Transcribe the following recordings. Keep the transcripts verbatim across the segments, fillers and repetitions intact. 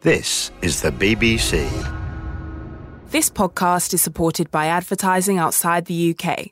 This is the B B C. This podcast is supported by advertising outside the U K.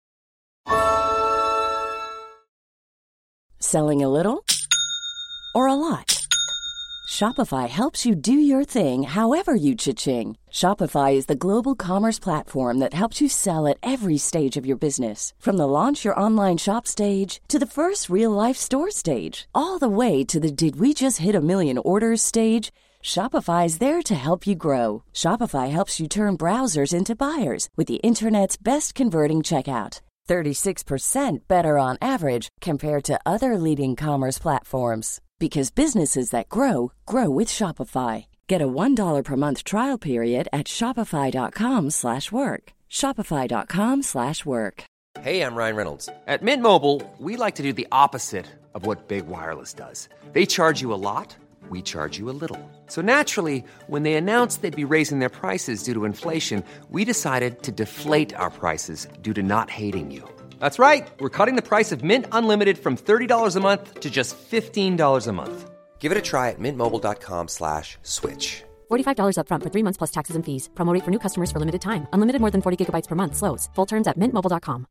Selling a little or a lot? Shopify helps you do your thing however you cha-ching. Shopify is the global commerce platform that helps you sell at every stage of your business. From the launch your online shop stage to the first real-life store stage, all the way to the did we just hit a million orders stage. Shopify is there to help you grow. Shopify helps you turn browsers into buyers with the internet's best converting checkout. thirty-six percent better on average compared to other leading commerce platforms. Because businesses that grow, grow with Shopify. Get a one dollar per month trial period at shopify.com slash work. Shopify.com slash work. Hey, I'm Ryan Reynolds. At Mint Mobile, we like to do the opposite of what Big Wireless does. They charge you a lot. We charge you a little. So naturally, when they announced they'd be raising their prices due to inflation, we decided to deflate our prices due to not hating you. That's right. We're cutting the price of Mint Unlimited from thirty dollars a month to just fifteen dollars a month. Give it a try at mintmobile.com slash switch. forty-five dollars up front for three months plus taxes and fees. Promo rate for new customers for limited time. Unlimited more than forty gigabytes per month. Slows full terms at mint mobile dot com.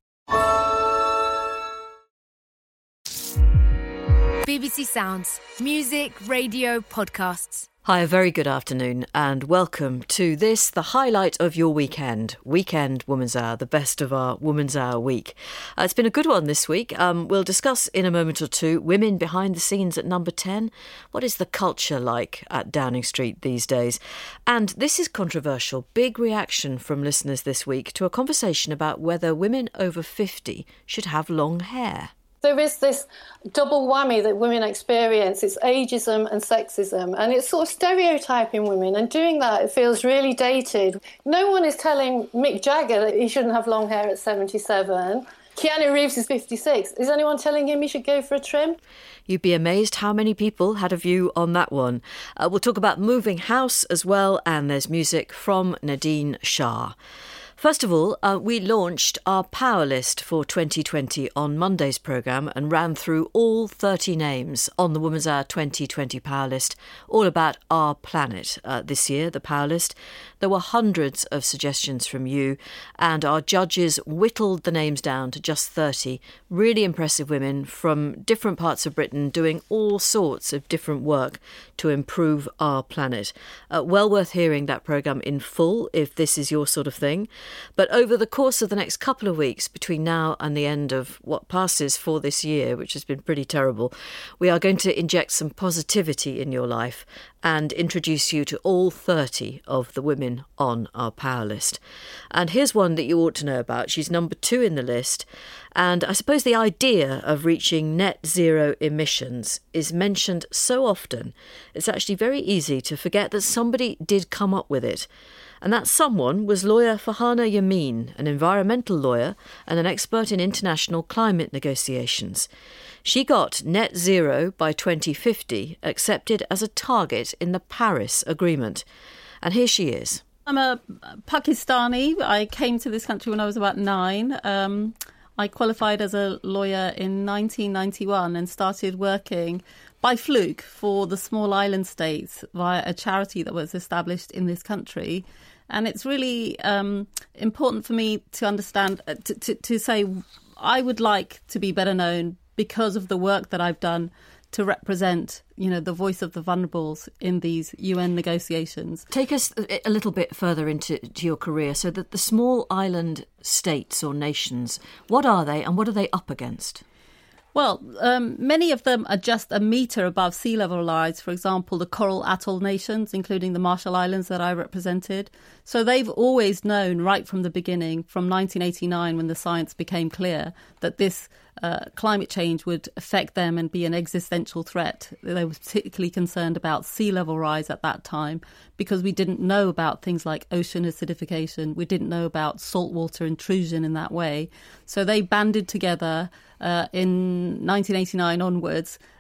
B B C Sounds. Music, radio, podcasts. Hi, a very good afternoon and welcome to this, the highlight of your weekend. Weekend Woman's Hour, the best of our Woman's Hour week. Uh, it's been a good one this week. Um, we'll discuss in a moment or two women behind the scenes at number ten. What is the culture like at Downing Street these days? And this is controversial. Big reaction from listeners this week to a conversation about whether women over fifty should have long hair. There is this double whammy that women experience. It's ageism and sexism, and it's sort of stereotyping women, and doing that, it feels really dated. No one is telling Mick Jagger that he shouldn't have long hair at seventy-seven. Keanu Reeves is fifty-six. Is anyone telling him he should go for a trim? You'd be amazed how many people had a view on that one. Uh, we'll talk about moving house as well, and there's music from Nadine Shah. First of all, uh, we launched our Power List for twenty twenty on Monday's programme and ran through all thirty names on the Woman's Hour twenty twenty Power List, all about our planet uh, this year, the Power List. There were hundreds of suggestions from you, and our judges whittled the names down to just thirty. Really impressive women from different parts of Britain doing all sorts of different work to improve our planet. Uh, well worth hearing that programme in full if this is your sort of thing. But over the course of the next couple of weeks, between now and the end of what passes for this year, which has been pretty terrible, we are going to inject some positivity in your life and introduce you to all thirty of the women on our Power List. And here's one that you ought to know about. She's number two in the list. And I suppose the idea of reaching net zero emissions is mentioned so often, it's actually very easy to forget that somebody did come up with it. And that someone was lawyer Farhana Yameen, an environmental lawyer and an expert in international climate negotiations. She got net zero by twenty fifty accepted as a target in the Paris Agreement. And here she is. I'm a Pakistani. I came to this country when I was about nine. Um, I qualified as a lawyer in nineteen ninety-one and started working by fluke for the small island states via a charity that was established in this country. And it's really um, important for me to understand, uh, to, to, to say I would like to be better known because of the work that I've done to represent, you know, the voice of the vulnerables in these U N negotiations. Take us a little bit further into to your career. So that the small island states or nations, what are they and what are they up against? Well, um, many of them are just a metre above sea level rise. For example, the Coral Atoll nations, including the Marshall Islands that I represented. So they've always known right from the beginning, from nineteen eighty-nine, when the science became clear, that this uh, climate change would affect them and be an existential threat. They were particularly concerned about sea level rise at that time because we didn't know about things like ocean acidification. We didn't know about saltwater intrusion in that way. So they banded together Uh, in nineteen eighty-nine onwards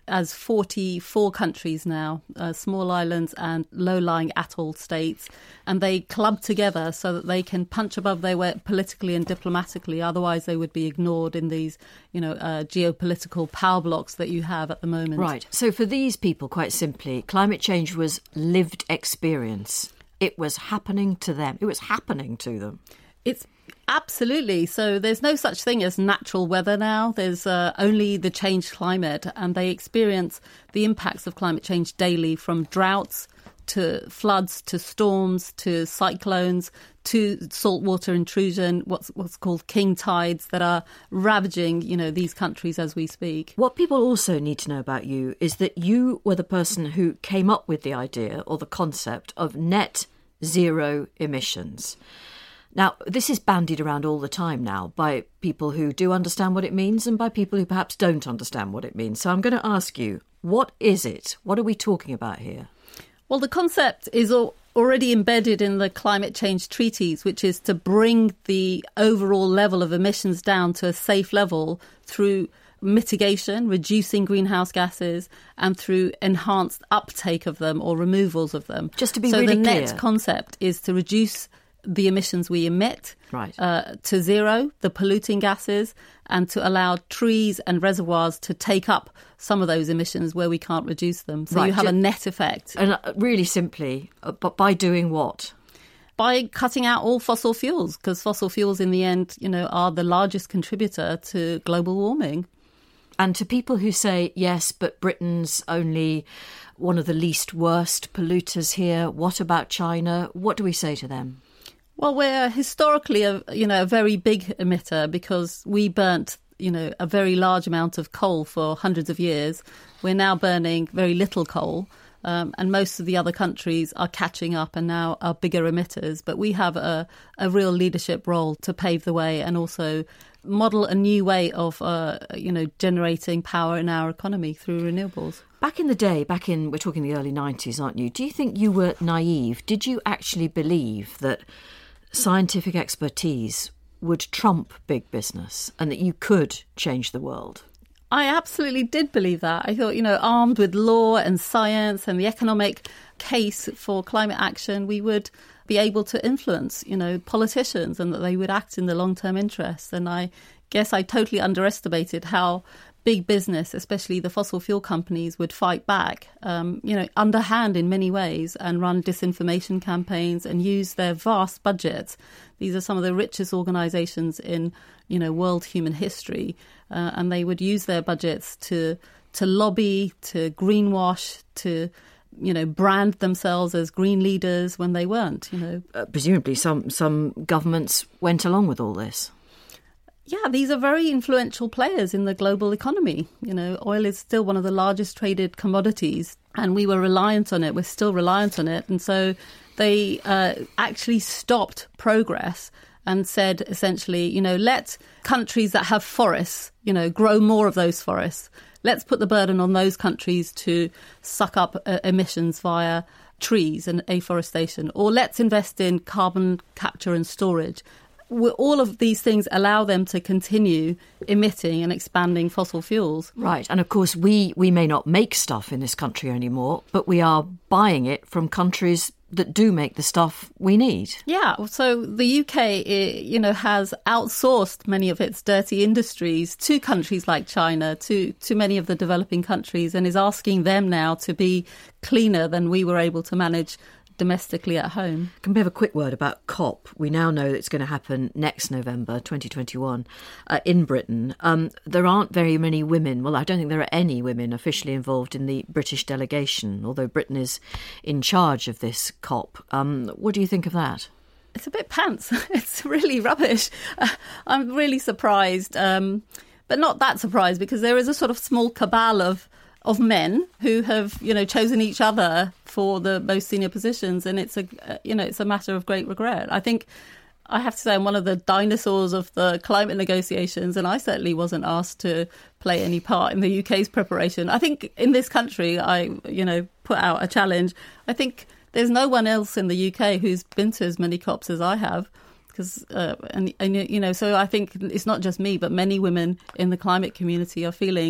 as forty-four countries now, uh, small islands and low-lying atoll states, and they club together so that they can punch above their weight politically and diplomatically. Otherwise, they would be ignored in these, you know, uh, geopolitical power blocks that you have at the moment. Right. So for these people, quite simply, climate change was lived experience. It was happening to them. It was happening to them. It's absolutely. So there's no such thing as natural weather now. There's uh, only the changed climate, and they experience the impacts of climate change daily, from droughts to floods to storms to cyclones to saltwater intrusion, what's what's called king tides that are ravaging, you know, these countries as we speak. What people also need to know about you is that you were the person who came up with the idea or the concept of net zero emissions. Now, this is bandied around all the time now by people who do understand what it means and by people who perhaps don't understand what it means. So I'm going to ask you, what is it? What are we talking about here? Well, the concept is al- already embedded in the climate change treaties, which is to bring the overall level of emissions down to a safe level through mitigation, reducing greenhouse gases, and through enhanced uptake of them or removals of them. Just to be so really the clear. net concept is to reduce the emissions we emit right. uh, to zero, the polluting gases, and to allow trees and reservoirs to take up some of those emissions where we can't reduce them. So right. you have Just, a net effect. And really simply, uh, but by doing what? By cutting out all fossil fuels, because fossil fuels in the end, you know, are the largest contributor to global warming. And to people who say, yes, but Britain's only one of the least worst polluters here, what about China? What do we say to them? Well, we're historically a, you know, a very big emitter because we burnt, you know, a very large amount of coal for hundreds of years. We're now burning very little coal. Um, and most of the other countries are catching up and now are bigger emitters. But we have a, a real leadership role to pave the way and also model a new way of, uh, you know, generating power in our economy through renewables. Back in the day, back in, we're talking the early nineties, aren't you? Do you think you were naive? Did you actually believe that scientific expertise would trump big business and that you could change the world? I absolutely did believe that. I thought, you know, armed with law and science and the economic case for climate action, we would be able to influence, you know, politicians and that they would act in the long-term interests. And I guess I totally underestimated how big business, especially the fossil fuel companies, would fight back, um, you know, underhand in many ways and run disinformation campaigns and use their vast budgets. These are some of the richest organisations in, you know, world human history, uh, and they would use their budgets to to lobby, to greenwash, to, you know, brand themselves as green leaders when they weren't, you know. Uh, presumably some, some governments went along with all this. Yeah, these are very influential players in the global economy. You know, oil is still one of the largest traded commodities and we were reliant on it. We're still reliant on it. And so they uh, actually stopped progress and said, essentially, you know, let countries that have forests, you know, grow more of those forests. Let's put the burden on those countries to suck up uh, emissions via trees and afforestation. Or let's invest in carbon capture and storage. All of these things allow them to continue emitting and expanding fossil fuels. Right. And of course, we, we may not make stuff in this country anymore, but we are buying it from countries that do make the stuff we need. Yeah. So the U K, you know, has outsourced many of its dirty industries to countries like China, to, to many of the developing countries, and is asking them now to be cleaner than we were able to manage domestically at home. Can we have a quick word about COP? We now know that it's going to happen next November, twenty twenty-one, uh, in Britain. Um, there aren't very many women. Well, I don't think there are any women officially involved in the British delegation, although Britain is in charge of this COP. Um, what do you think of that? It's a bit pants. It's really rubbish. Uh, I'm really surprised, um, but not that surprised, because there is a sort of small cabal of of men who have, you know, chosen each other for the most senior positions. And it's a, you know, it's a matter of great regret. I think I have to say I'm one of the dinosaurs of the climate negotiations, and I certainly wasn't asked to play any part in the U K's preparation. I think in this country, I, you know, put out a challenge. I think there's no one else in the U K who's been to as many COPs as I have. Because, uh, and, and, you know, so I think it's not just me, but many women in the climate community are feeling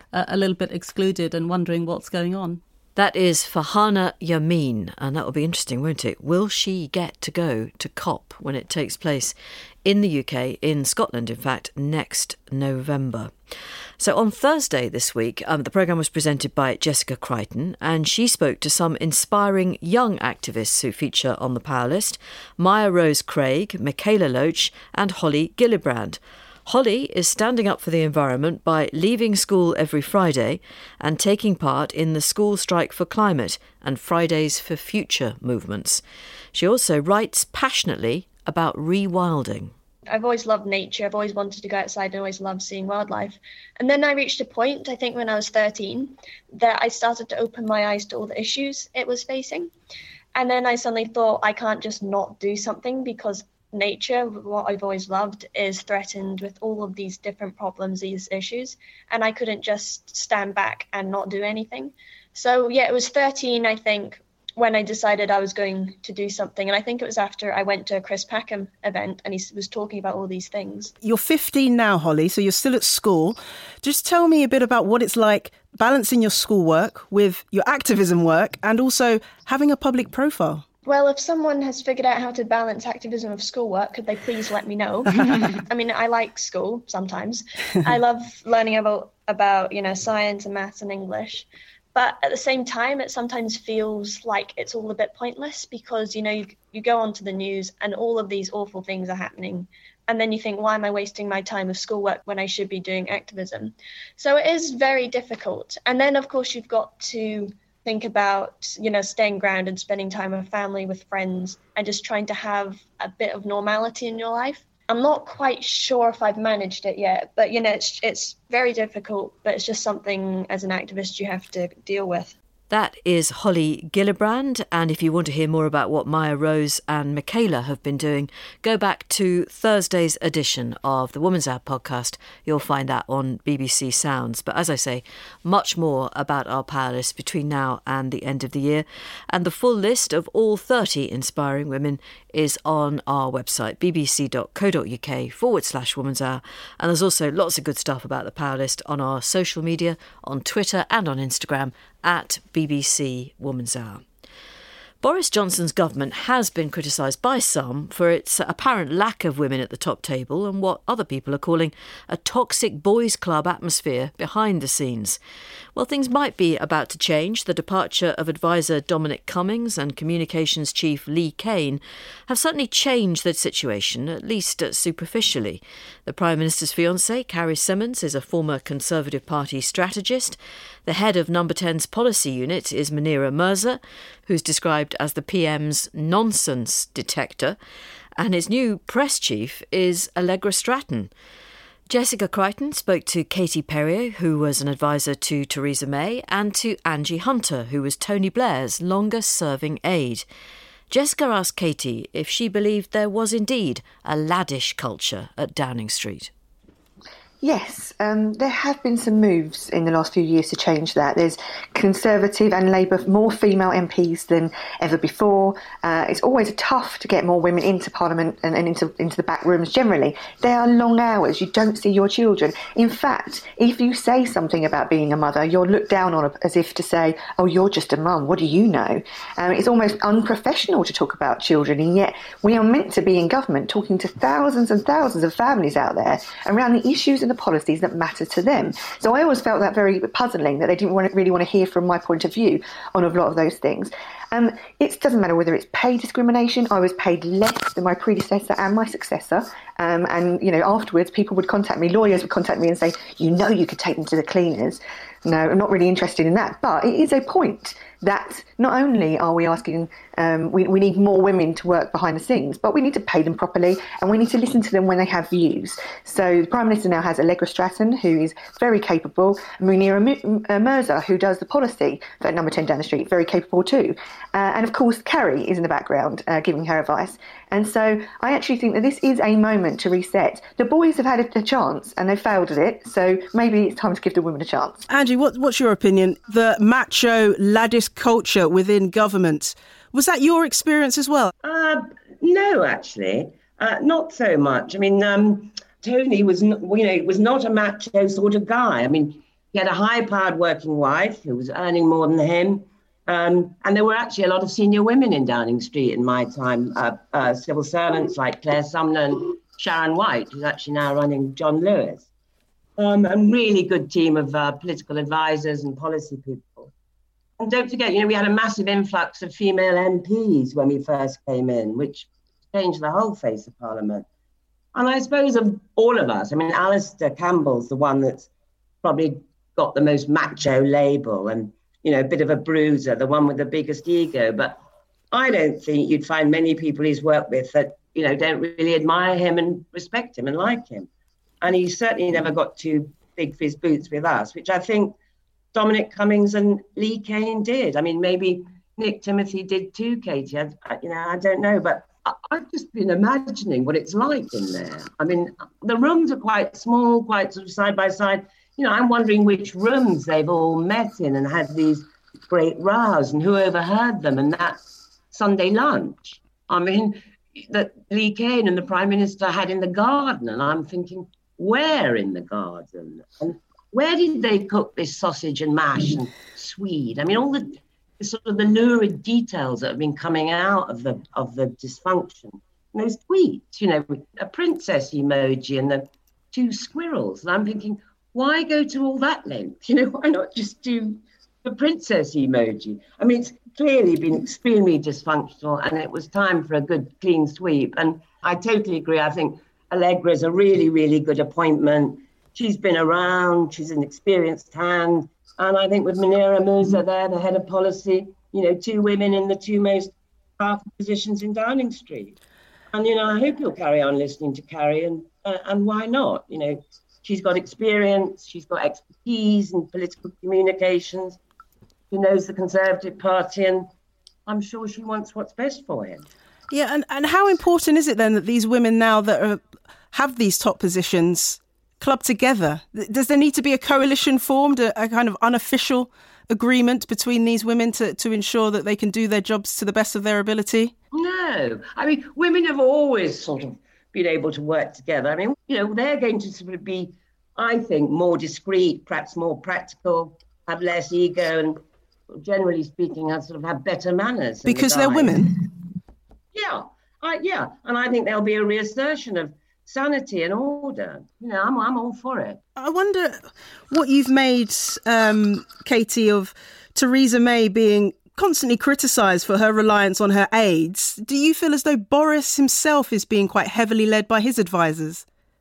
uh, a little bit excluded and wondering what's going on. That is Farhana Yameen, and that will be interesting, won't it? Will she get to go to COP when it takes place in the U K, in Scotland, in fact, next November? So on Thursday this week, um, the programme was presented by Jessica Crichton, and she spoke to some inspiring young activists who feature on the Power List: Maya Rose Craig, Michaela Loach and Holly Gillibrand. Holly is standing up for the environment by leaving school every Friday and taking part in the School Strike for Climate and Fridays for Future movements. She also writes passionately about rewilding. I've always loved nature. I've always wanted to go outside and always loved seeing wildlife. And then I reached a point, I think when I was thirteen, that I started to open my eyes to all the issues it was facing. And then I suddenly thought, I can't just not do something, because nature, what I've always loved, is threatened with all of these different problems, these issues, and I couldn't just stand back and not do anything. So yeah, it was thirteen, I think, when I decided I was going to do something. And I think it was after I went to a Chris Packham event and he was talking about all these things. You're fifteen now, Holly, so you're still at school. Just tell me a bit about what it's like balancing your schoolwork with your activism work and also having a public profile. Well, if someone has figured out how to balance activism with schoolwork, could they please let me know? I mean, I like school sometimes. I love learning about, about, you know, science and maths and English. But at the same time, it sometimes feels like it's all a bit pointless because, you know, you, you go onto the news and all of these awful things are happening. And then you think, why am I wasting my time with schoolwork when I should be doing activism? So it is very difficult. And then, of course, you've got to think about, you know, staying grounded and spending time with family, with friends, and just trying to have a bit of normality in your life. I'm not quite sure if I've managed it yet, but, you know, it's it's very difficult, but it's just something as an activist you have to deal with. That is Holly Gillibrand, and if you want to hear more about what Maya Rose and Michaela have been doing, go back to Thursday's edition of the Woman's Hour podcast. You'll find that on B B C Sounds. But as I say, much more about our Power List between now and the end of the year. And the full list of all thirty inspiring women is on our website, bbc.co.uk forward slash Woman's Hour. And there's also lots of good stuff about the Power List on our social media, on Twitter and on Instagram, at B B C Woman's Hour. Boris Johnson's government has been criticised by some for its apparent lack of women at the top table and what other people are calling a toxic boys' club atmosphere behind the scenes. Well, things might be about to change. The departure of advisor Dominic Cummings and communications chief Lee Kane have certainly changed the situation, at least superficially. The Prime Minister's fiancée, Carrie Symonds, is a former Conservative Party strategist. The head of Number ten's policy unit is Munira Mirza, who's described as the P M's nonsense detector, and his new press chief is Allegra Stratton. Jessica Crichton spoke to Katie Perrier, who was an advisor to Theresa May, and to Angie Hunter, who was Tony Blair's longest-serving aide. Jessica asked Katie if she believed there was indeed a laddish culture at Downing Street. Yes, um, there have been some moves in the last few years to change that. There's Conservative and Labour, more female M Ps than ever before. Uh, it's always tough to get more women into Parliament and, and into, into the back rooms generally. They are long hours. You don't see your children. In fact, if you say something about being a mother, you're looked down on as if to say, oh, you're just a mum. What do you know? Um, it's almost unprofessional to talk about children, and yet we are meant to be in government talking to thousands and thousands of families out there around the issues and the policies that matter to them. So I always felt that very puzzling, that they didn't want to, really want to hear from my point of view on a lot of those things. Um, it doesn't matter whether it's pay discrimination. I was paid less than my predecessor and my successor. Um, and, you know, afterwards people would contact me, lawyers would contact me and say, you know, you could take them to the cleaners. No, I'm not really interested in that. But it is a point that not only are we asking, um, we, we need more women to work behind the scenes, but we need to pay them properly and we need to listen to them when they have views. So the Prime Minister now has Allegra Stratton, who is very capable, Munira Mirza, who does the policy for Number ten Downing Street, very capable too. Uh, and of course, Carrie is in the background uh, giving her advice. And so I actually think that this is a moment to reset. The boys have had a, a chance and they failed at it, so maybe it's time to give the women a chance. Angie, what, what's your opinion? The macho, laddish culture within government, was that your experience as well? Uh, no, actually, uh, not so much. I mean, um, Tony was, not, you know, was not a macho sort of guy. I mean, he had a high-powered working wife who was earning more than him. Um, and there were actually a lot of senior women in Downing Street in my time, uh, uh, civil servants like Claire Sumner and Sharon White, who's actually now running John Lewis. Um, a really good team of uh, political advisors and policy people. And don't forget, you know, we had a massive influx of female M Ps when we first came in, which changed the whole face of Parliament. And I suppose of all of us, I mean, Alistair Campbell's the one that's probably got the most macho label and, you know, a bit of a bruiser, the one with the biggest ego. But I don't think you'd find many people he's worked with that, you know, don't really admire him and respect him and like him. And he certainly never got too big for his boots with us, which I think Dominic Cummings and Lee Kane did. I mean, maybe Nick Timothy did too, Katie. I, I, you know, I don't know. But I, I've just been imagining what it's like in there. I mean, the rooms are quite small, quite sort of side by side. You know, I'm wondering which rooms they've all met in and had these great rows and who overheard them and that Sunday lunch. I mean, that Lee Kane and the Prime Minister had in the garden. And I'm thinking, where in the garden? And where did they cook this sausage and mash and swede? I mean, all the, the sort of the lurid details that have been coming out of the of the dysfunction. And those tweets, you know, with a princess emoji and the two squirrels. And I'm thinking, why go to all that length? You know, why not just do the princess emoji? I mean, it's clearly been extremely dysfunctional and it was time for a good clean sweep. And I totally agree. I think Allegra is a really, really good appointment. She's been around. She's an experienced hand. And I think with Munira Musa there, the head of policy, you know, two women in the two most powerful positions in Downing Street. And, you know, I hope you'll carry on listening to Carrie and, uh, and why not? You know, she's got experience, she's got expertise in political communications, she knows the Conservative Party, and I'm sure she wants what's best for him. Yeah, and, and how important is it then that these women now that are, have these top positions club together? Does there need to be a coalition formed, a, a kind of unofficial agreement between these women to, to ensure that they can do their jobs to the best of their ability? No. I mean, women have always sort of been able to work together. I mean, you know, they're going to sort of be, I think, more discreet, perhaps more practical, have less ego, and generally speaking, have sort of have better manners. Because the they're women? Yeah, I, yeah. And I think there'll be a reassertion of sanity and order. You know, I'm, I'm all for it. I wonder what you've made, um, Katie, of Theresa May being constantly criticised for her reliance on her aides. Do you feel as though Boris himself is being quite heavily led by his advisers?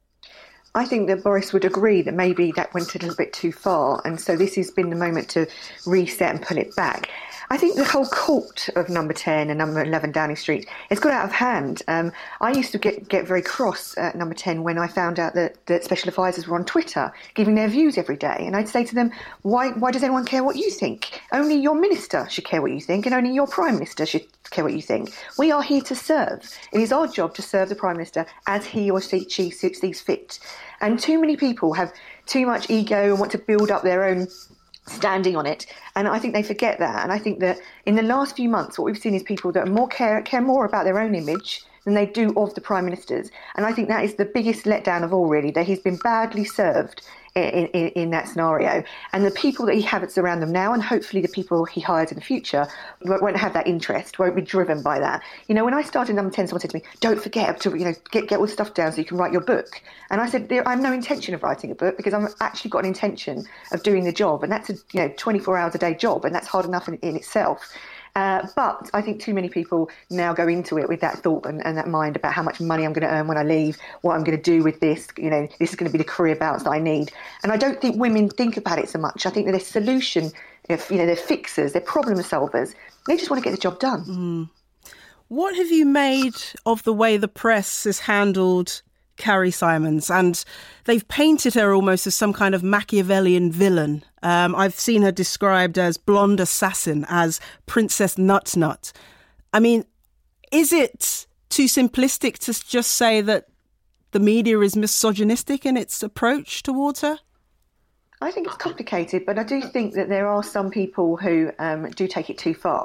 I think that Boris would agree that maybe that went a little bit too far. And so this has been the moment to reset and pull it back. I think the whole cult of number ten and number eleven Downing Street has got out of hand. Um, I used to get, get very cross at number ten when I found out that, that special advisors were on Twitter giving their views every day. And I'd say to them, why, why does anyone care what you think? Only your minister should care what you think, and only your prime minister should care what you think. We are here to serve. It is our job to serve the prime minister as he or she, she sees fit. And too many people have too much ego and want to build up their own standing on it, and I think they forget that. And I think that in the last few months, what we've seen is people that are more care care more about their own image than they do of the prime ministers. And I think that is the biggest letdown of all, really, that he's been badly served in, in, in that scenario. And the people that he has around them now, and hopefully the people he hires in the future, won't have that interest, won't be driven by that. You know, when I started number ten, someone said to me, don't forget to, you know, get, get all the stuff down so you can write your book. And I said, I have no intention of writing a book because I've actually got an intention of doing the job. And that's a, you know, twenty-four hours a day job, and that's hard enough in, in itself. Uh, but I think too many people now go into it with that thought and, and that mind about how much money I'm going to earn when I leave, what I'm going to do with this, you know, this is going to be the career balance that I need. And I don't think women think about it so much. I think that they're solution, if, you know, they're fixers, they're problem solvers. They just want to get the job done. Mm. What have you made of the way the press has handled Carrie Simons? And they've painted her almost as some kind of Machiavellian villain. Um, I've seen her described as blonde assassin, as Princess Nutnut. I mean, is it too simplistic to just say that the media is misogynistic in its approach towards her? I think it's complicated, but I do think that there are some people who um, do take it too far.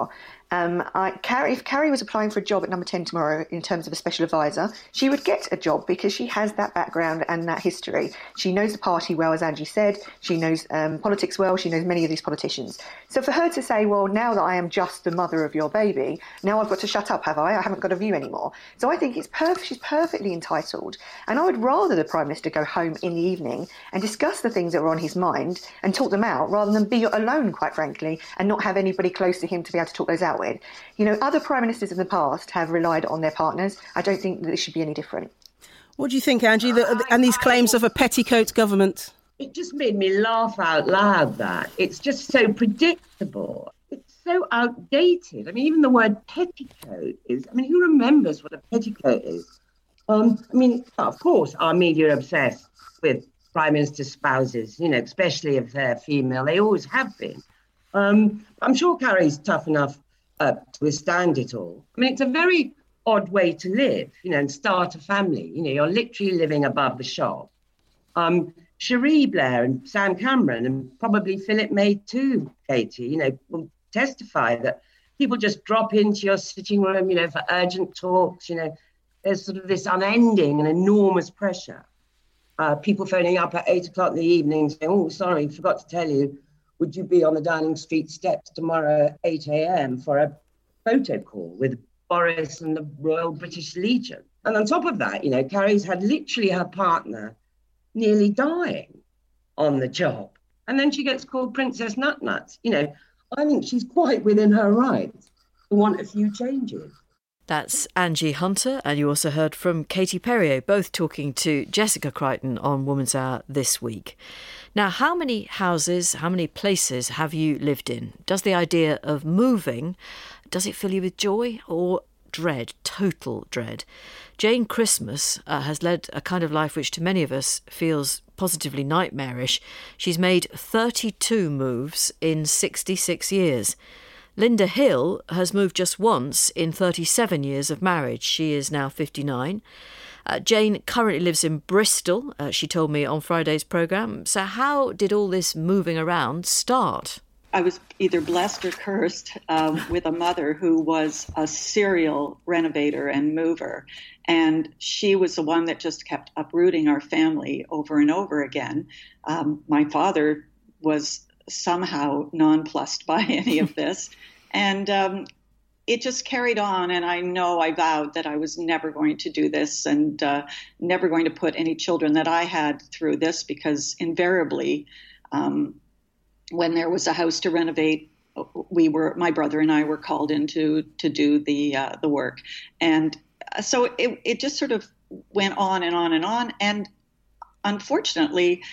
Um, I, Carrie, if Carrie was applying for a job at Number ten tomorrow in terms of a special advisor, she would get a job because she has that background and that history. She knows the party well, as Angie said. She knows um, politics well. She knows many of these politicians. So for her to say, well, now that I am just the mother of your baby, now I've got to shut up, have I? I haven't got a view anymore. So I think it's perf- she's perfectly entitled. And I would rather the Prime Minister go home in the evening and discuss the things that were on his mind and talk them out, rather than be alone, quite frankly, and not have anybody close to him to be able to talk those out with. You know, other Prime Ministers in the past have relied on their partners. I don't think that this should be any different. What do you think, Angie, the, and these claims of a petticoat government? It just made me laugh out loud, that. It's just so predictable. It's so outdated. I mean, even the word petticoat is, I mean, who remembers what a petticoat is? Um, I mean, of course, our media are obsessed with Prime Minister spouses, you know, especially if they're female. They always have been. Um, I'm sure Carrie's tough enough uh, to withstand it all. I mean, it's a very odd way to live, you know, and start a family. You know, you're literally living above the shop. Um, Cherie Blair and Sam Cameron, and probably Philip May too, Katie, you know, will testify that people just drop into your sitting room, you know, for urgent talks. You know, there's sort of this unending and enormous pressure. Uh, people phoning up at eight o'clock in the evening saying, oh, sorry, forgot to tell you, would you be on the Downing Street steps tomorrow at eight a.m. for a photo call with Boris and the Royal British Legion? And on top of that, you know, Carrie's had literally her partner nearly dying on the job. And then she gets called Princess Nutnuts. You know, I think she's quite within her rights to want a few changes. That's Angie Hunter, and you also heard from Katie Perrier, both talking to Jessica Crichton on Woman's Hour this week. Now, how many houses, how many places have you lived in? Does the idea of moving, does it fill you with joy or dread, total dread? Jane Christmas uh, has led a kind of life which to many of us feels positively nightmarish. She's made thirty-two moves in sixty-six years. Linda Hill has moved just once in thirty-seven years of marriage. She is now fifty-nine. Uh, Jane currently lives in Bristol, uh, she told me on Friday's programme. So how did all this moving around start? I was either blessed or cursed um, with a mother who was a serial renovator and mover. And she was the one that just kept uprooting our family over and over again. Um, my father was somehow nonplussed by any of this. And um, it just carried on. And I know I vowed that I was never going to do this and uh, never going to put any children that I had through this, because invariably, um, when there was a house to renovate, we were, my brother and I were called in to, to do the uh, the work. And so it, it just sort of went on and on and on. And unfortunately,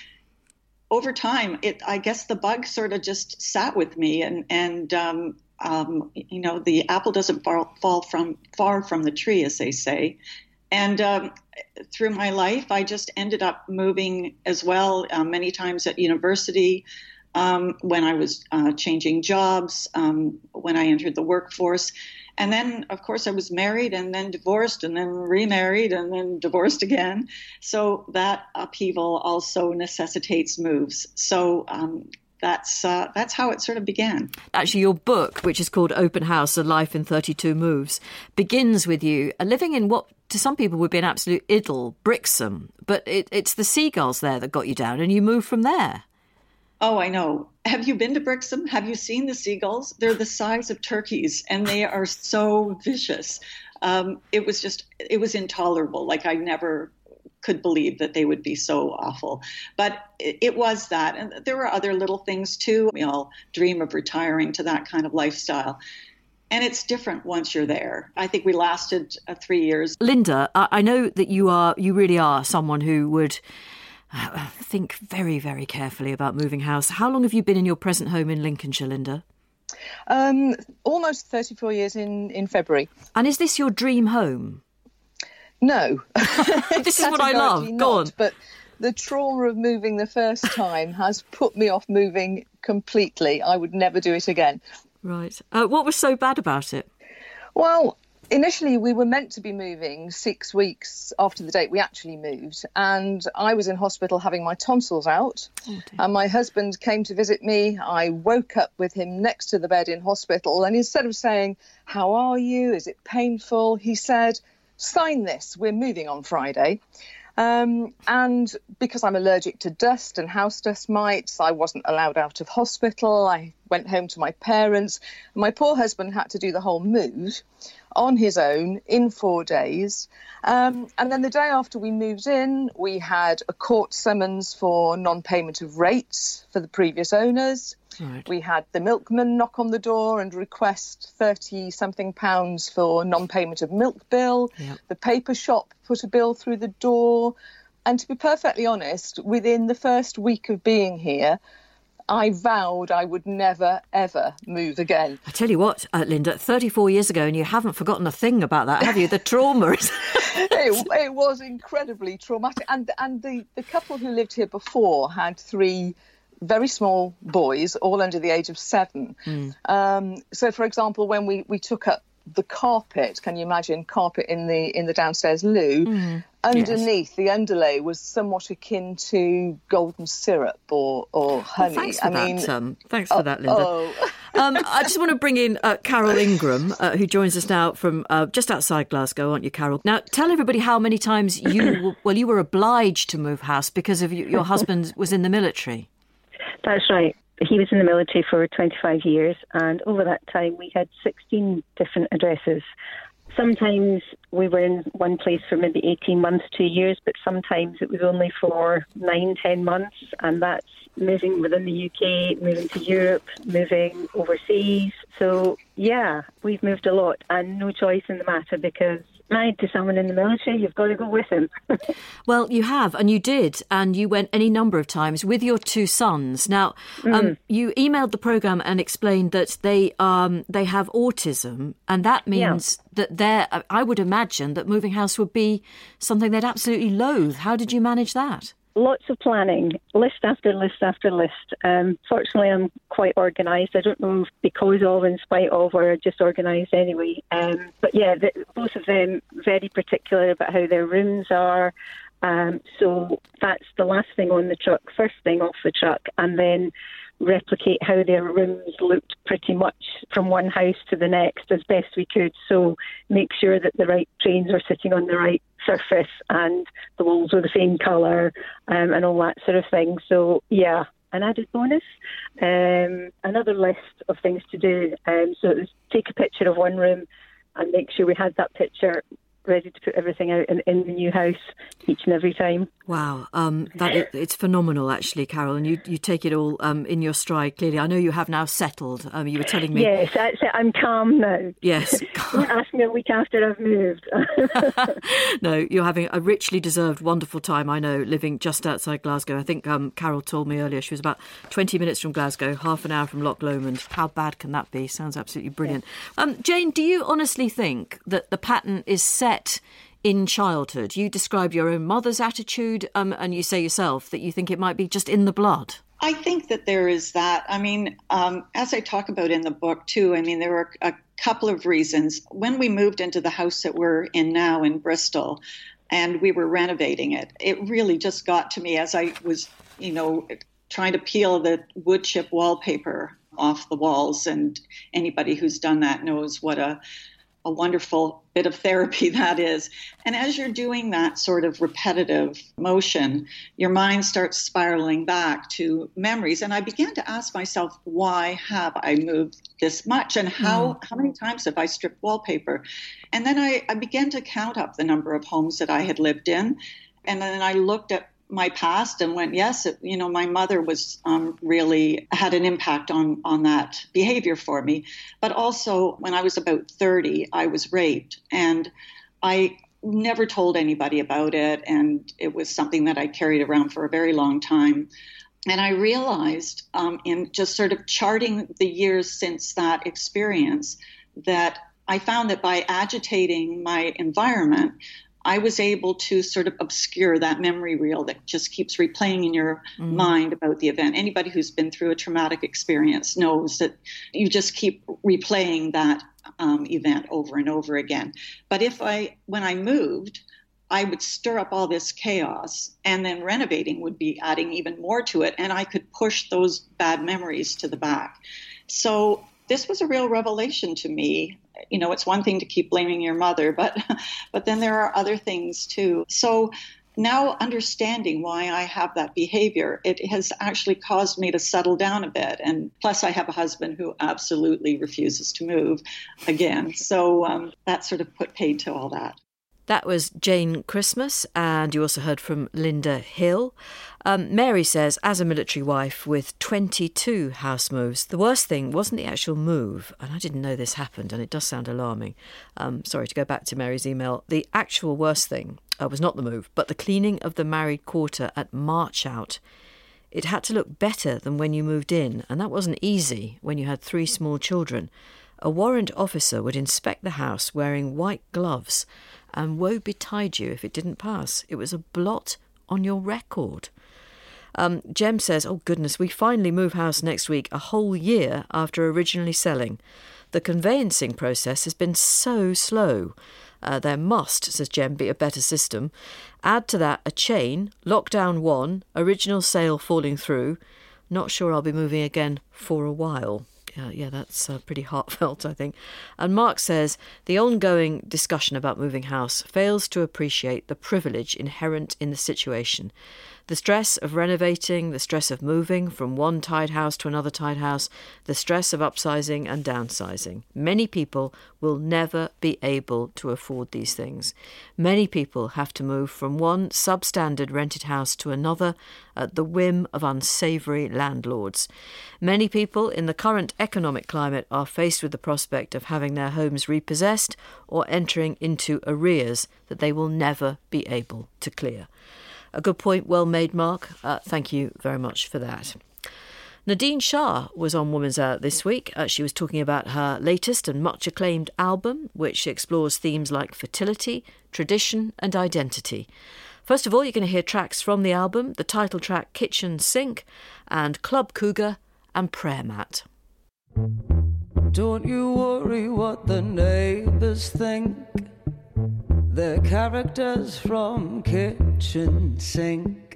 over time, it I guess the bug sort of just sat with me. And, and um, um, you know, the apple doesn't fall, fall from far from the tree, as they say. And um, through my life, I just ended up moving as well, uh, many times at university, um, when I was uh, changing jobs, um, when I entered the workforce. And then, of course, I was married and then divorced and then remarried and then divorced again. So that upheaval also necessitates moves. So um, that's uh, that's how it sort of began. Actually, your book, which is called Open House, A Life in thirty-two Moves, begins with you living in what to some people would be an absolute idyll, Brixham. But it, it's the seagulls there that got you down and you moved from there. Oh, I know. Have you been to Brixham? Have you seen the seagulls? They're the size of turkeys and they are so vicious. Um, it was just, it was intolerable. Like I never could believe that they would be so awful. But it, it was that. And there were other little things too. We all dream of retiring to that kind of lifestyle. And it's different once you're there. I think we lasted uh, three years. Linda, I, I know that you are, you really are someone who would think very, very carefully about moving house. How long have you been in your present home in Lincolnshire, Linda? Um, almost thirty-four years in, in February. And is this your dream home? No. This is what I love. Go not, on. But the trauma of moving the first time has put me off moving completely. I would never do it again. Right. Uh, what was so bad about it? Well, Initially, we were meant to be moving six weeks after the date we actually moved, and I was in hospital having my tonsils out, oh, and my husband came to visit me. I woke up with him next to the bed in hospital, and instead of saying, "How are you? Is it painful?" he said, "Sign this, we're moving on Friday." Um, and because I'm allergic to dust and house dust mites, I wasn't allowed out of hospital. I went home to my parents. My poor husband had to do the whole move on his own in four days. Um, and then the day after we moved in, we had a court summons for non-payment of rates for the previous owners. Right. We had the milkman knock on the door and request thirty-something pounds for non-payment of milk bill. Yep. The paper shop put a bill through the door. And to be perfectly honest, within the first week of being here, I vowed I would never, ever move again. I tell you what, uh, Linda, thirty-four years ago, and you haven't forgotten a thing about that, have you? The trauma. it, it was incredibly traumatic. And, and the, the couple who lived here before had three very small boys, all under the age of seven. Mm. Um, so, for example, when we, we took up the carpet, can you imagine carpet in the in the downstairs loo? Mm. Underneath, yes. The underlay was somewhat akin to golden syrup or, or honey. Oh, thanks for I that. mean, Um, thanks for oh, that, Linda. Oh. um, I just want to bring in uh, Carol Ingram, uh, who joins us now from uh, just outside Glasgow, aren't you, Carol? Now, tell everybody how many times you well you were obliged to move house because of you, your husband was in the military. That's right. He was in the military for twenty-five years, and over that time we had sixteen different addresses. Sometimes we were in one place for maybe eighteen months, two years, but sometimes it was only for nine, ten months, and that's moving within the U K, moving to Europe, moving overseas. So, yeah, we've moved a lot, and no choice in the matter because married to someone in the military, you've got to go with him. Well, you have, and you did, and you went any number of times with your two sons. Now, mm. um, you emailed the programme and explained that they um, they have autism, and that means yeah. that they're, I would imagine that moving house would be something they'd absolutely loathe. How did you manage that? Lots of planning, list after list after list. Um, fortunately, I'm quite organised. I don't know if because of, in spite of, or just organised anyway. Um, but yeah, the, both of them very particular about how their rooms are. Um, so that's the last thing on the truck, first thing off the truck, and then replicate how their rooms looked pretty much from one house to the next as best we could. So make sure that the right trains are sitting on the right surface and the walls were the same colour um, and all that sort of thing. So yeah, an added bonus. Um, another list of things to do. Um, so it was take a picture of one room and make sure we had that picture ready to put everything out in, in the new house each and every time. Wow, um, that it, it's phenomenal, actually, Carol, and you, you take it all um, in your stride, clearly. I know you have now settled. Um, you were telling me... Yes, that's it. I'm calm now. Yes. Don't ask me a week after I've moved. No, you're having a richly deserved, wonderful time, I know, living just outside Glasgow. I think um, Carol told me earlier she was about twenty minutes from Glasgow, half an hour from Loch Lomond. How bad can that be? Sounds absolutely brilliant. Yeah. Um, Jane, do you honestly think that the pattern is set in childhood? You describe your own mother's attitude um, and you say yourself that you think it might be just in the blood. I think that there is that. I mean, um, as I talk about in the book too, I mean, there were a couple of reasons. When we moved into the house that we're in now in Bristol and we were renovating it, it really just got to me as I was, you know, trying to peel the wood chip wallpaper off the walls. And anybody who's done that knows what a a wonderful bit of therapy that is. And as you're doing that sort of repetitive motion, your mind starts spiraling back to memories. And I began to ask myself, why have I moved this much? And how, mm. how many times have I stripped wallpaper? And then I, I began to count up the number of homes that I had lived in. And then I looked at my past and went, yes, it, you know, my mother was um, really had an impact on, on that behavior for me. But also when I was about thirty, I was raped and I never told anybody about it. And it was something that I carried around for a very long time. And I realized um, in just sort of charting the years since that experience that I found that by agitating my environment, I was able to sort of obscure that memory reel that just keeps replaying in your mm. mind about the event. Anybody who's been through a traumatic experience knows that you just keep replaying that um, event over and over again. But if I, when I moved, I would stir up all this chaos, and then renovating would be adding even more to it, and I could push those bad memories to the back. So this was a real revelation to me. You know, it's one thing to keep blaming your mother, but but then there are other things too. So now understanding why I have that behavior, it has actually caused me to settle down a bit. And plus I have a husband who absolutely refuses to move again. So um, that sort of put paid to all that. That was Jane Christmas, and you also heard from Linda Hill. Um, Mary says, as a military wife with twenty-two house moves, the worst thing wasn't the actual move, and I didn't know this happened, and it does sound alarming. Um, sorry, to go back to Mary's email, the actual worst thing uh, was not the move, but the cleaning of the married quarter at March out. It had to look better than when you moved in, and that wasn't easy when you had three small children. A warrant officer would inspect the house wearing white gloves, and woe betide you if it didn't pass. It was a blot on your record. Um, Jem says, oh goodness, we finally move house next week, a whole year after originally selling. The conveyancing process has been so slow. Uh, there must, says Jem, be a better system. Add to that a chain, lockdown one, original sale falling through. Not sure I'll be moving again for a while. Uh, yeah, that's uh, pretty heartfelt, I think. And Mark says, the ongoing discussion about moving house fails to appreciate the privilege inherent in the situation. The stress of renovating, the stress of moving from one tied house to another tied house, the stress of upsizing and downsizing. Many people will never be able to afford these things. Many people have to move from one substandard rented house to another at the whim of unsavoury landlords. Many people in the current economic climate are faced with the prospect of having their homes repossessed or entering into arrears that they will never be able to clear. A good point, well made, Mark. Uh, thank you very much for that. Nadine Shah was on Woman's Hour this week. Uh, she was talking about her latest and much acclaimed album, which explores themes like fertility, tradition and identity. First of all, you're going to hear tracks from the album, the title track Kitchen Sink and Club Cougar and Prayer Mat. Don't you worry what the neighbours think. They're characters from Kitchen Sink.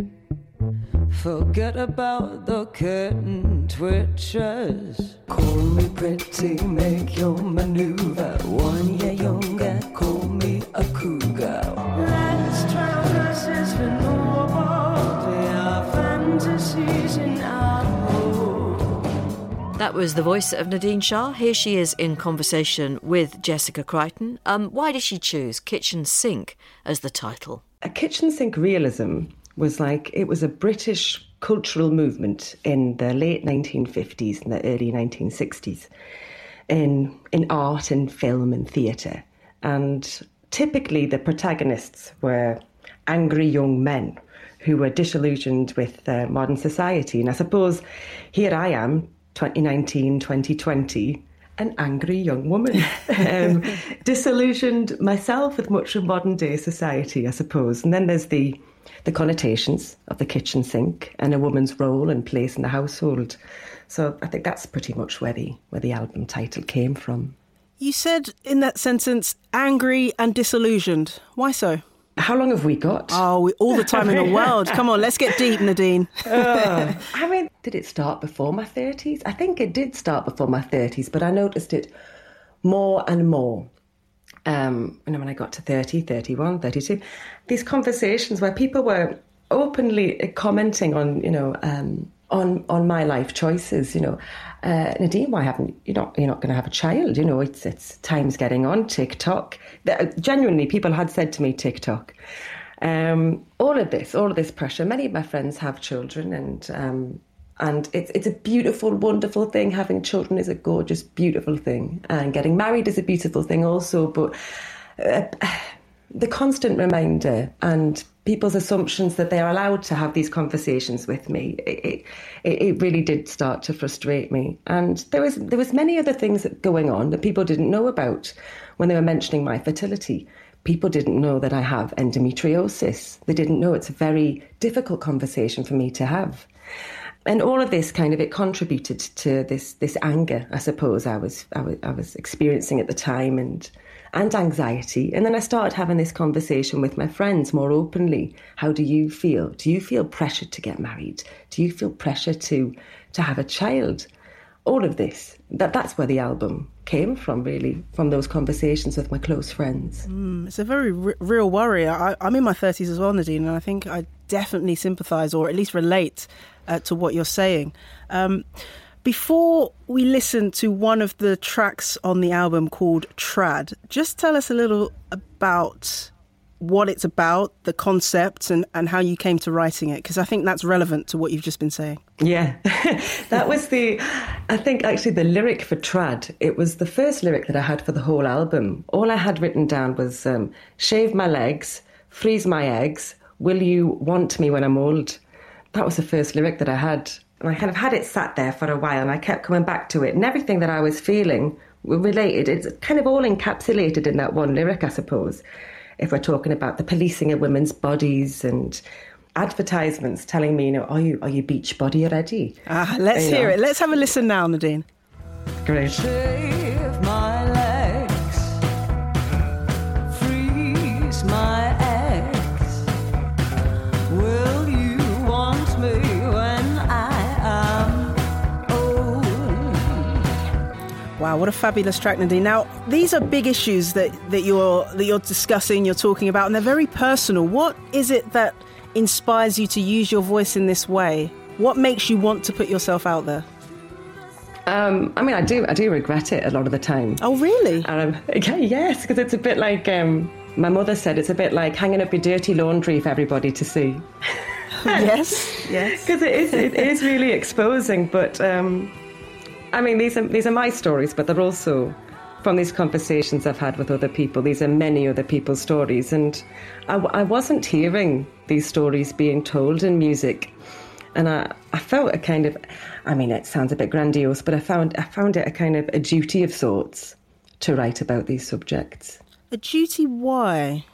Forget about the curtain twitchers. Call me pretty, make your maneuver. One year younger, call me a cougar. Let's try dresses for nobody. Our fantasies in our home. That was the voice of Nadine Shah. Here she is in conversation with Jessica Crichton. Um, why did she choose Kitchen Sink as the title? A kitchen sink realism was like, it was a British cultural movement in the late nineteen fifties and the early nineteen sixties in, in art and film and theatre. And typically the protagonists were angry young men who were disillusioned with uh, modern society. And I suppose here I am, twenty nineteen, twenty twenty, an angry young woman, um, disillusioned myself with much of modern day society, I suppose. And then there's the the connotations of the kitchen sink and a woman's role and place in the household. So I think that's pretty much where the where the album title came from. You said in that sentence, angry and disillusioned. Why so? How long have we got? Oh, we, all the time in the world. Come on, let's get deep, Nadine. uh, I mean, did it start before my thirties? I think it did start before my thirties, but I noticed it more and more. Um, you know, when I got to thirty, thirty-one, thirty-two, these conversations where people were openly commenting on, you know, um, on on my life choices. You know, uh, Nadine, why haven't you not? You're not going to have a child. You know, it's it's time's getting on. TikTok. Genuinely, people had said to me, TikTok. Um, all of this, all of this pressure. Many of my friends have children, and um, and it's it's a beautiful, wonderful thing. Having children is a gorgeous, beautiful thing, and getting married is a beautiful thing also. But uh, the constant reminder and people's assumptions that they're allowed to have these conversations with me, it, it, it really did start to frustrate me. And there was there was many other things going on that people didn't know about when they were mentioning my fertility. People didn't know that I have endometriosis. They didn't know it's a very difficult conversation for me to have. And all of this kind of, it contributed to this this anger, I suppose, I was I was, I was experiencing at the time, and and anxiety. And then I started having this conversation with my friends more openly. How do you feel? Do you feel pressured to get married? Do you feel pressure to to have a child? All of this, that that's where the album came from, really, from those conversations with my close friends. Mm, it's a very r- real worry. I, I'm in my thirties as well, Nadine, and I think I definitely sympathise, or at least relate uh, to what you're saying. Um, before we listen to one of the tracks on the album called Trad, just tell us a little about what it's about, the concept, and, and how you came to writing it, because I think that's relevant to what you've just been saying. Yeah, that was the, I think actually the lyric for Trad, it was the first lyric that I had for the whole album. All I had written down was, um, shave my legs, freeze my eggs, will you want me when I'm old? That was the first lyric that I had. And I kind of had it sat there for a while, and I kept coming back to it. And everything that I was feeling related, it's kind of all encapsulated in that one lyric, I suppose. If we're talking about the policing of women's bodies and advertisements telling me, you know, are you are you beach body already? Ah, let's you hear know. it. Let's have a listen now, Nadine. Great. Shave my legs, freeze my eggs. Will you want me when I am old? Wow, what a fabulous track, Nadine. Now, these are big issues that, that you're that you're discussing, you're talking about, and they're very personal. What is it that inspires you to use your voice in this way? What makes you want to put yourself out there? Um, I mean, I do I do regret it a lot of the time. Oh, really? Um, yeah, yes, because it's a bit like, um, my mother said, it's a bit like hanging up your dirty laundry for everybody to see. Yes, yes. Because it is, it is really exposing, but... Um, I mean, these are these are my stories, but they're also from these conversations I've had with other people. These are many other people's stories, and I, I wasn't hearing these stories being told in music, and I, I felt a kind of, I mean, it sounds a bit grandiose, but I found I found it a kind of a duty of sorts to write about these subjects. A duty? Why?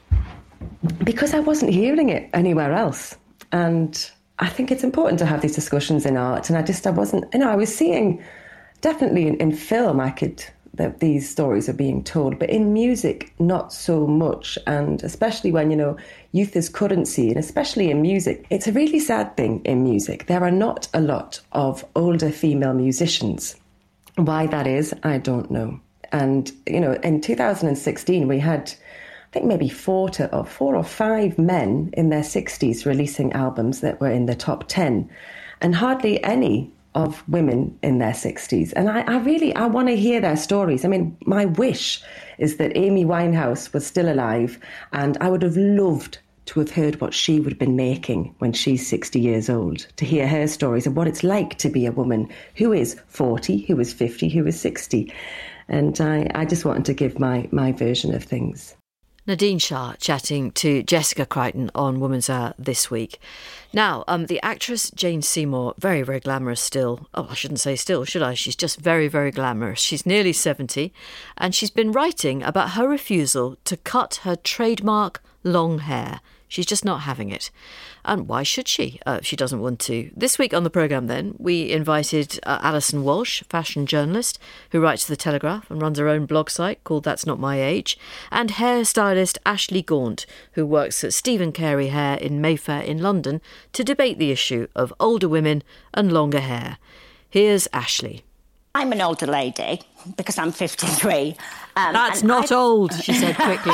Because I wasn't hearing it anywhere else, and I think it's important to have these discussions in art. And I just I wasn't, you know, I was seeing. Definitely in, in film, I could that these stories are being told, but in music, not so much. And especially when, you know, youth is currency, and especially in music, it's a really sad thing in music. There are not a lot of older female musicians. Why that is, I don't know. And, you know, in two thousand sixteen, we had, I think maybe four to or four or five men in their sixties releasing albums that were in the top ten, and hardly any of women in their sixties. And I, I really, I want to hear their stories. I mean, my wish is that Amy Winehouse was still alive, and I would have loved to have heard what she would have been making when she's sixty years old, to hear her stories of what it's like to be a woman who is forty, who is fifty, who is sixty. And I, I just wanted to give my, my version of things. Nadine Shah chatting to Jessica Crichton on Woman's Hour this week. Now, um, the actress Jane Seymour, very, very glamorous still. Oh, I shouldn't say still, should I? She's just very, very glamorous. She's nearly seventy, and she's been writing about her refusal to cut her trademark long hair. She's just not having it. And why should she, uh, if she doesn't want to? This week on the programme, then, we invited uh, Alison Walsh, fashion journalist, who writes for The Telegraph and runs her own blog site called That's Not My Age, and hairstylist Ashley Gaunt, who works at Stephen Carey Hair in Mayfair in London, to debate the issue of older women and longer hair. Here's Ashley. I'm an older lady because I'm fifty-three. Um, That's not I've... old, she said quickly.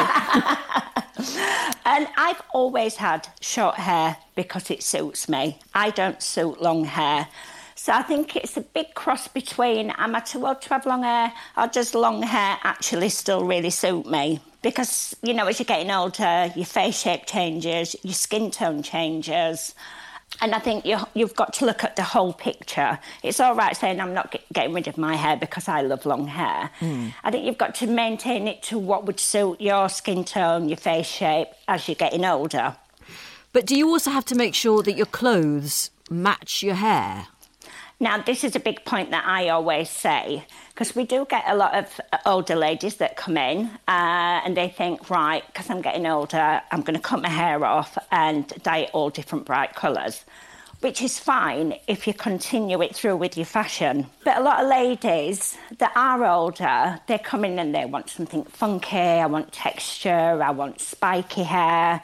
And I've always had short hair because it suits me. I don't suit long hair. So I think it's a big cross between am I too old to have long hair, or does long hair actually still really suit me? Because, you know, as you're getting older, your face shape changes, your skin tone changes. And I think you, you've got to look at the whole picture. It's all right saying I'm not get, getting rid of my hair because I love long hair. Mm. I think you've got to maintain it to what would suit your skin tone, your face shape as you're getting older. But do you also have to make sure that your clothes match your hair? Now, this is a big point that I always say, because we do get a lot of older ladies that come in uh, and they think, right, because I'm getting older, I'm going to cut my hair off and dye it all different bright colours. which is fine if you continue it through with your fashion. But a lot of ladies that are older, they come in and they want something funky, I want texture, I want spiky hair,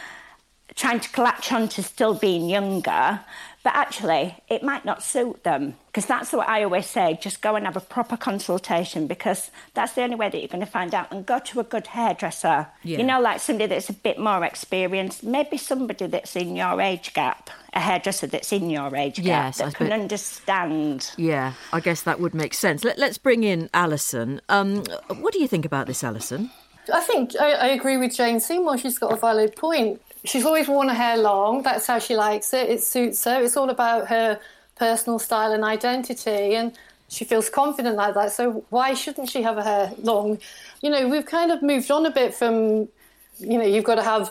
trying to latch on to still being younger, but actually it might not suit them. Because that's what I always say, just go and have a proper consultation, because that's the only way that you're going to find out. And go to a good hairdresser. Yeah. You know, like somebody that's a bit more experienced, maybe somebody that's in your age gap, a hairdresser that's in your age gap, Yes, that I can bet- understand. Yeah, I guess that would make sense. Let, let's bring in Alison. Um, what do you think about this, Alison? I think I, I agree with Jane Seymour. She's got a valid point. She's always worn her hair long. That's how she likes it. It suits her. It's all about her personal style and identity, and she feels confident like that. So why shouldn't she have her hair long? You know, we've kind of moved on a bit from, you know, you've got to have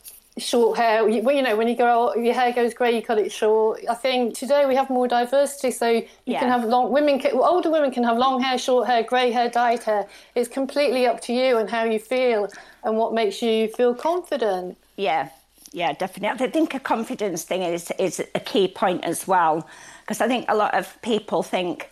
short hair. You, you know, when you go, your hair goes grey, you cut it short. I think today we have more diversity, so you Yeah. can have long. Women, can, older women can have long hair, short hair, grey hair, dyed hair. It's completely up to you and how you feel and what makes you feel confident. Yeah, yeah, definitely. I think a confidence thing is is a key point as well, because I think a lot of people think,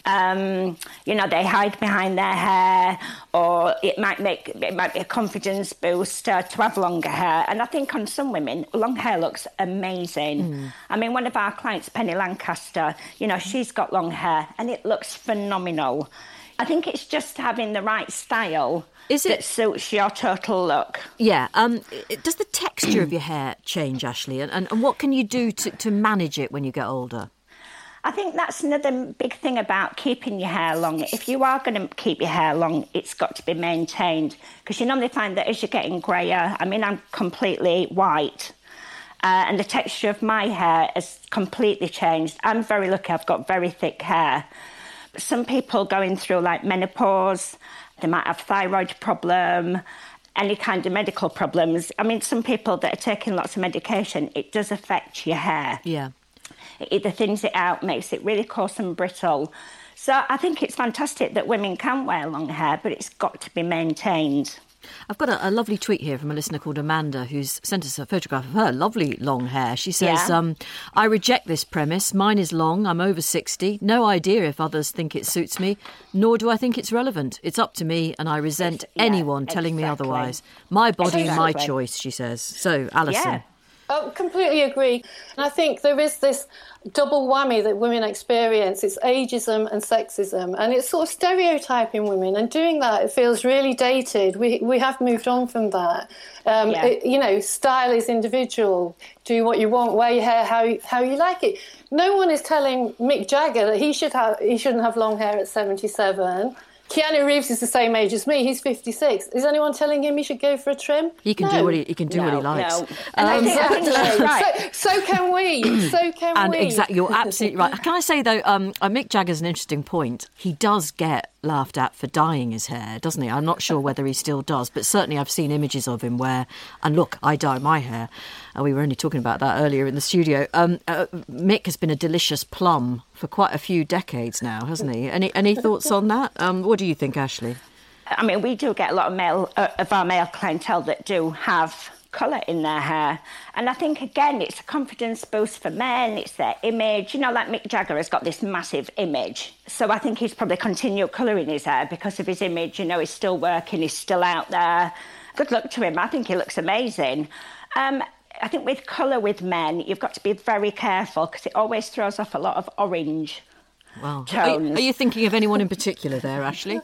um, you know, they hide behind their hair, or it might make it might be a confidence booster to have longer hair. And I think on some women, long hair looks amazing. Mm. I mean, one of our clients, Penny Lancaster, you know, she's got long hair and it looks phenomenal. I think it's just having the right style Is it- that suits your total look. Yeah. Um, i- does the texture of your hair change, Ashley? And, and, and what can you do to, to manage it when you get older? I think that's another big thing about keeping your hair long. If you are going to keep your hair long, it's got to be maintained, because you normally find that as you're getting greyer, I mean, I'm completely white, uh, and the texture of my hair has completely changed. I'm very lucky, I've got very thick hair. Some people going through like menopause, they might have thyroid problem, any kind of medical problems. I mean, some people that are taking lots of medication, it does affect your hair. Yeah. It either thins it out, makes it really coarse and brittle. So I think it's fantastic that women can wear long hair, but it's got to be maintained. I've got a, a lovely tweet here from a listener called Amanda, who's sent us a photograph of her lovely long hair. She says, Yeah. um, I reject this premise. Mine is long. I'm over sixty. No idea if others think it suits me, nor do I think it's relevant. It's up to me, and I resent yeah, anyone telling me exactly. otherwise. My body, my Exactly. choice, she says. So, Alison. Yeah. I completely agree. And I think there is this double whammy that women experience. It's ageism and sexism. And it's sort of stereotyping women. And doing that, it feels really dated. We we have moved on from that. Um, Yeah. it- you know, style is individual. Do what you want, wear your hair how, how you like it. No one is telling Mick Jagger that he should have he shouldn't have long hair at seventy-seven. Keanu Reeves is the same age as me. He's fifty-six. Is anyone telling him he should go for a trim? He can No. do what he, he can do what he No, likes. no. And I think- I think that's right. So, so can we. So can And we. exactly, you're absolutely right. Can I say though, um, uh, Mick Jagger's an interesting point. He does get laughed at for dyeing his hair, doesn't he? I'm not sure whether he still does, but certainly I've seen images of him where, and look, I dye my hair. And we were only talking about that earlier in the studio. Um, uh, Mick has been a delicious plum for quite a few decades now, hasn't he? Any any thoughts on that? Um, what do you think, Ashley? I mean, we do get a lot of male uh, of our male clientele that do have colour in their hair. And I think, again, it's a confidence boost for men, it's their image. You know, like Mick Jagger has got this massive image. So I think he's probably continued colouring his hair because of his image. You know, he's still working, he's still out there. Good luck to him. I think he looks amazing. Um, I think with colour with men, you've got to be very careful because it always throws off a lot of orange. Wow. Are, you- Tones. are you thinking of anyone in particular there, Ashley?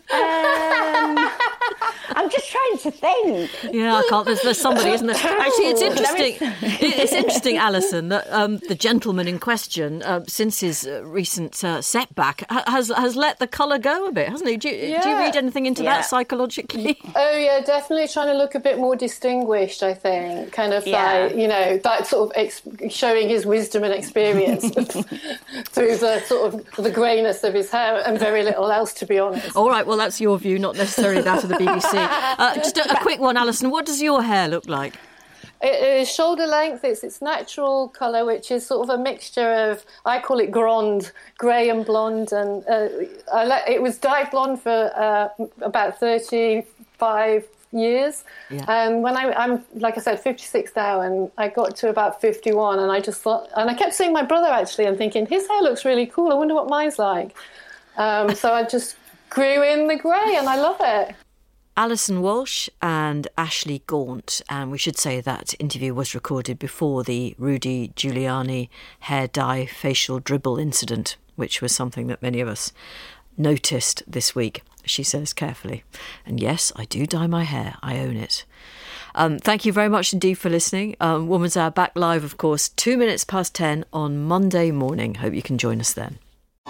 Um, I'm just trying to think. Yeah, I can't. There's, there's somebody, isn't there? Actually, it's There interesting. is- It- It's interesting, Alison, that um, the gentleman in question, uh, since his uh, recent uh, setback, ha- has has let the colour go a bit, hasn't he? Do you, do you Yeah. read anything into Yeah. that psychologically? Oh, yeah, definitely trying to look a bit more distinguished, I think. Kind of Yeah. like, you know, that sort of ex- showing his wisdom and experience through the sort of the greyness of his hair and very little else, to be honest. All right, well, that's your view, not necessarily that of the B B C. Uh, just a, a quick one, Alison. What does your hair look like? It is shoulder length. It's its natural colour, which is sort of a mixture of, I call it grande, grey and blonde. And uh, I let, it was dyed blonde for uh, about thirty-five, years. Yeah. And when I, I'm, like I said, fifty-six now, and I got to about fifty-one, and I just thought, and I kept seeing my brother actually, and thinking, his hair looks really cool. I wonder what mine's like. Um, so I just grew in the grey, and I love it. Alison Walsh and Ashley Gaunt, and we should say that interview was recorded before the Rudy Giuliani hair dye facial dribble incident, which was something that many of us noticed this week, she says carefully. And yes, I do dye my hair, I own it. Um, thank you very much indeed for listening. Um, Woman's Hour back live, of course, two minutes past ten on Monday morning. Hope you can join us then.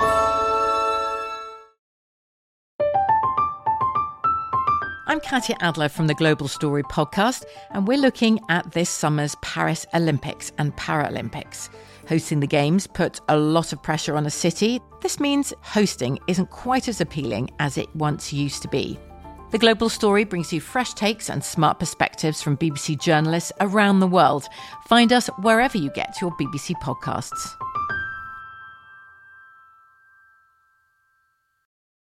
I'm Katya Adler from the Global Story podcast, and we're looking at this summer's Paris Olympics and Paralympics. Hosting the Games put a lot of pressure on a city. This means hosting isn't quite as appealing as it once used to be. The Global Story brings you fresh takes and smart perspectives from B B C journalists around the world. Find us wherever you get your B B C podcasts.